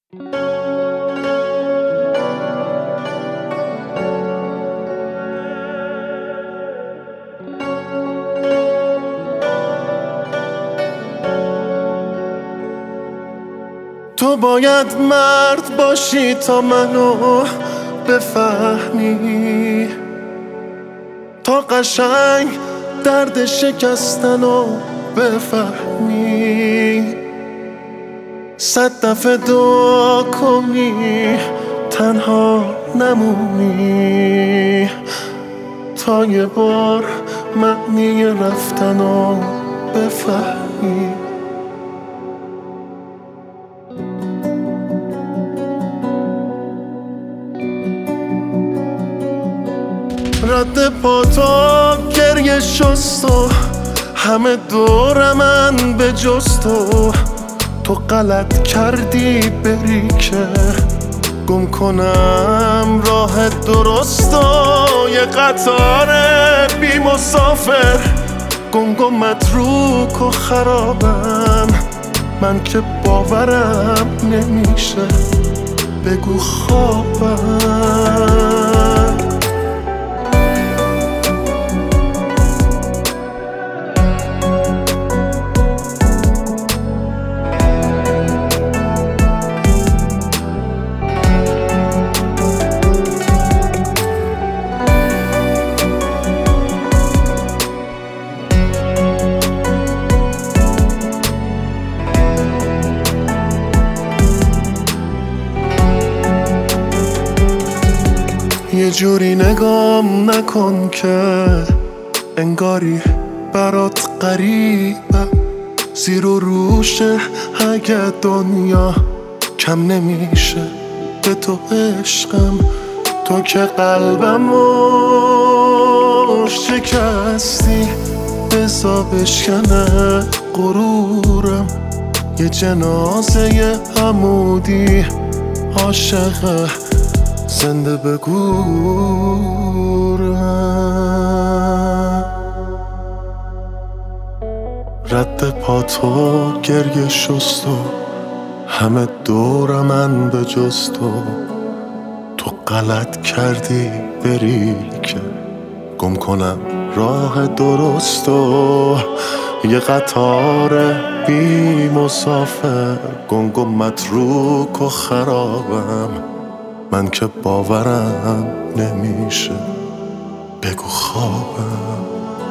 تو باید مرد باشی تا منو بفهمی، تا قشنگ درد شکستنو بفهمی. 100 دفعه دعا کنی تنها نمونی، تا یه بار معنی رفتنو بفهمی. رد پا تا گریه شست و همه دور من به جز تو غلط کردی بری که گم کنم راه درست و یه قطار بی مسافر گنگ و متروک و خرابم. من که باورم نمیشه بگو خوابم. یه جوری نگام نکن که انگاری برات غریبه، زیر و روشه اگه دنیا کم نمیشه به تو عشقم. تو که قلبمو شکستی بزا بشکنه غرورم. یه جنازه عمودی عاشقه زنده بگورم. رد پا تو گریه شست و همه دور من به جز تو غلط کردی بری که گم کنم راه درست و یه قطار بی مسافر گنگ و متروک و خرابم. من که باورم نمیشه بگو خوابم.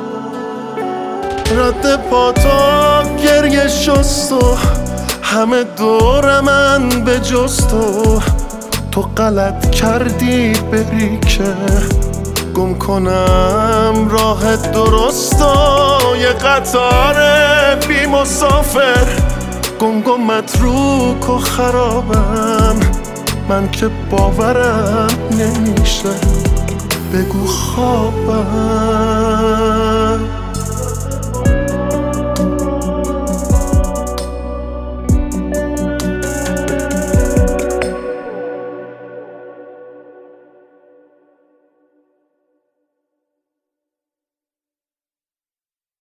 رد پا تا گریه شست و همه دور من به جز تو غلط کردی بری که گم کنم راه درست و یه قطار بی مسافر گنگ و متروک و خرابم. من که باورم نمیشه بگو خوابم.